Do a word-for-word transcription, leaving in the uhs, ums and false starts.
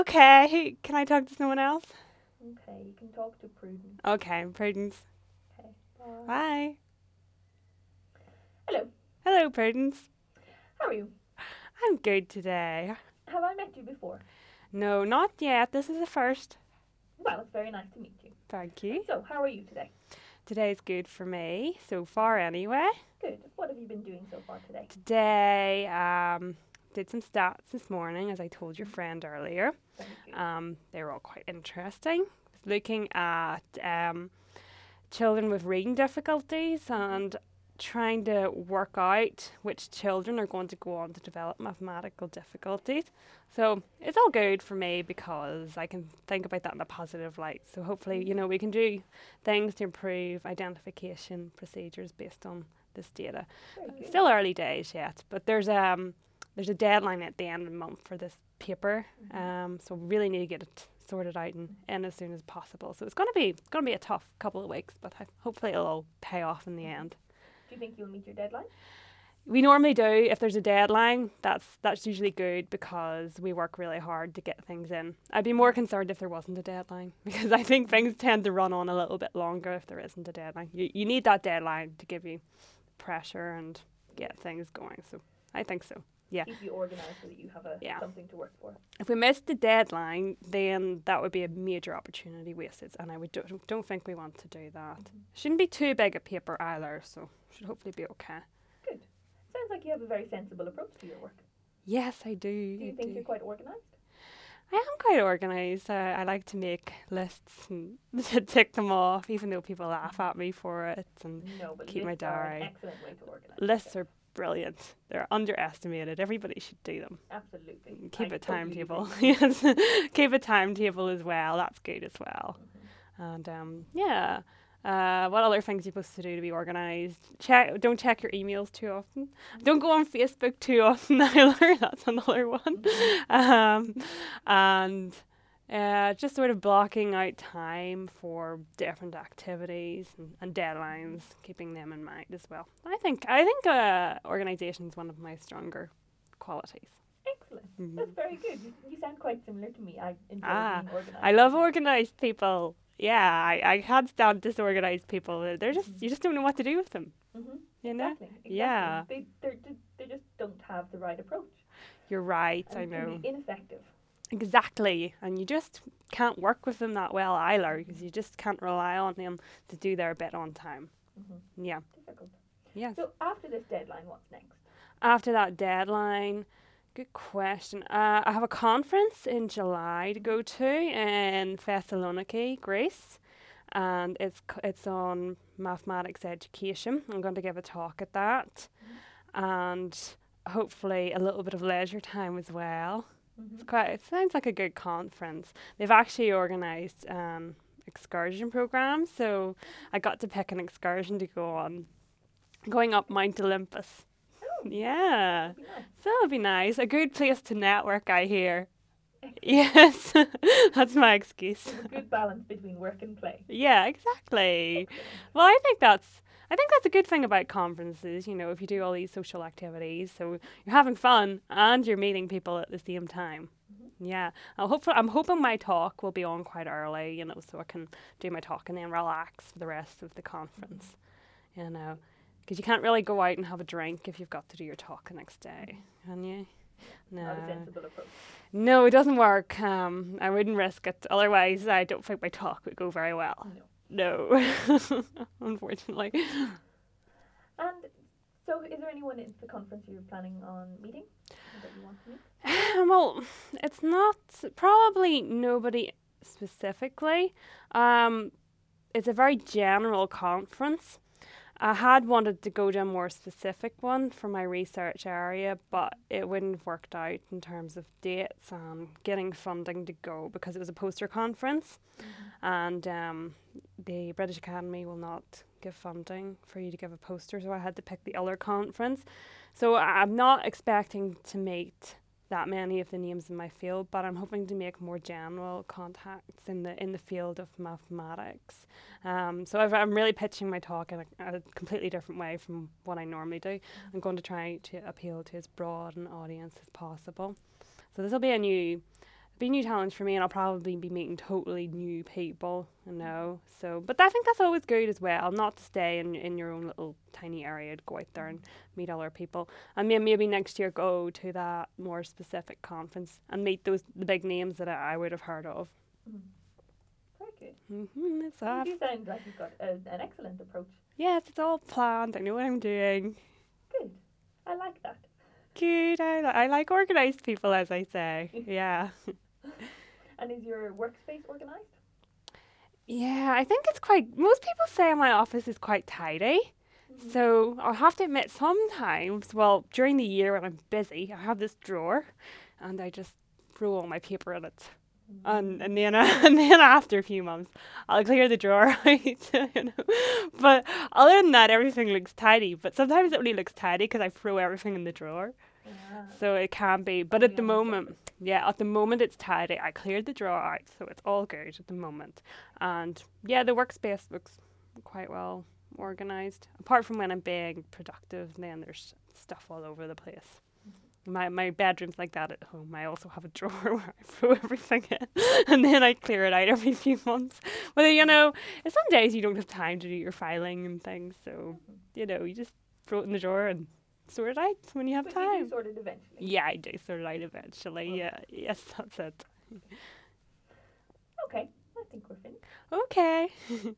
Okay, can I talk to someone else? Okay, you can talk to Prudence. Okay, Prudence. Okay, bye. Hi. Hello, Hello, Prudence. how are you? I'm good today. Have I met you before? No, not yet. This is the first. Well, it's very nice to meet you. Thank you. So, how are you today? Today's good for me, so far anyway. Good. What have you been doing so far today? Today, um, did some stats this morning, as I told your friend earlier. Very good. Um, they were all quite interesting. Was looking at um, children with reading difficulties and trying to work out which children are going to go on to develop mathematical difficulties. So it's all good for me because I can think about that in a positive light. So hopefully, you know, we can do things to improve identification procedures based on this data. Very good. Still early days yet, but there's um there's a deadline at the end of the month for this paper. Mhm. Um, so we really need to get it sorted out and in as soon as possible. So it's gonna be it's gonna be a tough couple of weeks, but ho- hopefully it'll all pay off in the end. Do you think you'll meet your deadline? We normally do. If there's a deadline, that's that's usually good because we work really hard to get things in. I'd be more concerned if there wasn't a deadline because I think things tend to run on a little bit longer if there isn't a deadline. You you need that deadline to give you pressure and get things going. So I think so. Yeah. Keep you organised so that you have a Yeah. something to work for. If we missed the deadline, then that would be a major opportunity wasted, and I would do, don't think we want to do that. Mhm. Shouldn't be too big a paper either, so should hopefully be okay. Good. Sounds like you have a very sensible approach to your work. Yes, I do. Do you I think do. you're quite organised? I am quite organised. Uh, I like to make lists and tick them off, even though people laugh at me for it. And No, but Keep my lists are an diary. excellent way to organise. lists are brilliant. They're underestimated. Everybody should do them. Absolutely. Keep I a totally timetable. agree. Yes, keep a timetable as well. That's good as well. Mhm. And um, yeah. Uh, what other things are you supposed to do to be organised? Check. Don't check your emails too often. Don't go on Facebook too often either. That's another one. Mhm. Um, and uh, just sort of blocking out time for different activities and, and deadlines, keeping them in mind as well. I think I think uh, organisation is one of my stronger qualities. Excellent. Mhm. That's very good. You, you sound quite similar to me. I enjoy Ah, being organised. I love organised people. Yeah, I, I can't stand disorganised people. They're they're just Mhm. you just don't know what to do with them. Mhm. You know? Exactly. Exactly. Yeah. They they're, they they just don't have the right approach. You're right. And I can know be ineffective. exactly, and you just can't work with them that well either because you just can't rely on them to do their bit on time. Mm-hmm. Yeah. Difficult. Yes. So after this deadline, what's next? After that deadline, good question. Uh, I have a conference in July to go to in Thessaloniki, Greece, and it's c- it's on mathematics education. I'm going to give a talk at that, and hopefully a little bit of leisure time as well. Mm-hmm. It's quite. It sounds like a good conference. They've actually organised an excursion program, so I got to pick an excursion to go on, going up Mount Olympus. Oh, Yeah. that'd be nice. So that'll be nice. A good place to network, I hear. Excellent. Yes, that's my excuse. There's a good balance between work and play. Yeah, exactly. Excellent. Well, I think that's I think that's a good thing about conferences. You know, if you do all these social activities, so you're having fun and you're meeting people at the same time. Mhm. Yeah, I hope I'm hoping my talk will be on quite early. You know, so I can do my talk and then relax for the rest of the conference. You know, because you can't really go out and have a drink if you've got to do your talk the next day, can you? No. Not a sensible approach. No, it doesn't work. Um, I wouldn't risk it. Otherwise, I don't think my talk would go very well. No. No, unfortunately. And so, is there anyone at the conference you're planning on meeting that you want to meet? Well, it's not probably nobody specifically. Um, it's a very general conference. I had wanted to go to a more specific one for my research area, but it wouldn't have worked out in terms of dates and getting funding to go because it was a poster conference, and um, the British Academy will not give funding for you to give a poster, so I had to pick the other conference. So I- I'm not expecting to meet that many of the names in my field, but I'm hoping to make more general contacts in the in the field of mathematics. Um, so I've, I'm really pitching my talk in a, a completely different way from what I normally do. I'm going to try to appeal to as broad an audience as possible. So this will be a new be a new challenge for me, and I'll probably be meeting totally new people, you know. So, but I think that's always good as well, not to stay in, in your own little tiny area, to go out there and meet other people. And may- maybe next year go to that more specific conference and meet those the big names that I, I would have heard of. Mm. Very good. Mm-hmm, it's You off. do sound like you've got a, an excellent approach. Yes, it's all planned. I know what I'm doing. Good. I like that. Good. I, li- I like organised people, as I say. Yeah. And is your workspace organised? Yeah, I think it's quite. Most people say my office is quite tidy. Mm-hmm. So I'll have to admit, sometimes, well, during the year when I'm busy, I have this drawer, and I just throw all my paper in it. And and then and then after a few months, I'll clear the drawer out, you know. But other than that, everything looks tidy. But sometimes it only looks tidy because I throw everything in the drawer, Ah. so it can be. But Only at the on the moment, yeah, at the moment it's tidy. I cleared the drawer out, so it's all good at the moment. And yeah, the workspace looks quite well organized. Apart from when I'm being productive, then there's stuff all over the place. My my bedroom's like that at home. I also have a drawer where I throw everything in, and then I clear it out every few months. But you know, some days you don't have time to do your filing and things, so you know you just throw it in the drawer and sort it out when you have But you time. do sort it eventually. Yeah, I do sort it out eventually. Okay. Yeah, yes, that's it. Okay, I think we're finished. Okay.